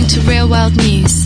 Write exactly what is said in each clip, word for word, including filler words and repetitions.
to Real World News.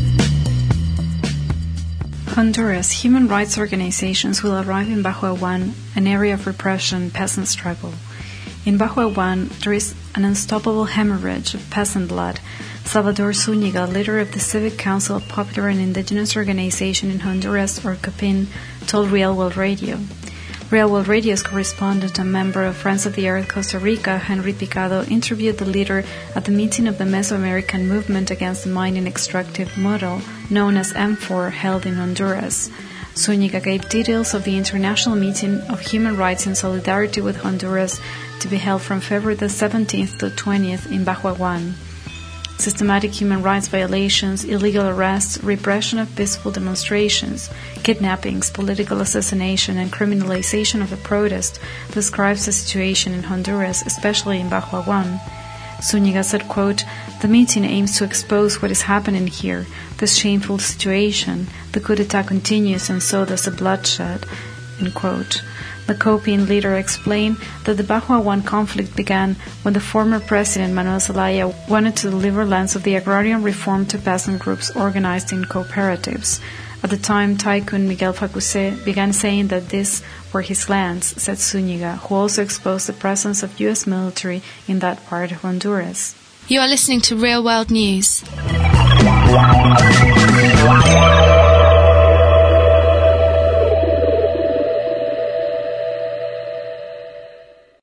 Honduras human rights organizations will arrive in Bajoawan, an area of repression, peasant struggle. In Bajoawan, there is an unstoppable hemorrhage of peasant blood. Salvador Zúñiga, leader of the Civic Council, a popular and indigenous organization in Honduras, or COPIN, told Real World Radio. Real World Radio's correspondent and member of Friends of the Earth Costa Rica, Henry Picado, interviewed the leader at the meeting of the Mesoamerican Movement Against the Mining Extractive Model, known as M four, held in Honduras. Zúñiga gave details of the International Meeting of Human Rights in Solidarity with Honduras to be held from February the seventeenth to twentieth in Bajoawan. Systematic human rights violations, illegal arrests, repression of peaceful demonstrations, kidnappings, political assassination, and criminalization of the protest describes the situation in Honduras, especially in Bajoawan. Zúñiga said, quote, "The meeting aims to expose what is happening here, this shameful situation. The coup d'etat continues and so does the bloodshed," end quote. The COPIN leader explained that the Bajoawan conflict began when the former president Manuel Zelaya wanted to deliver lands of the agrarian reform to peasant groups organized in cooperatives. At the time, Tycoon Miguel Facusé began saying that these were his lands, said Zúñiga, who also exposed the presence of U S military in that part of Honduras. You are listening to Real World News.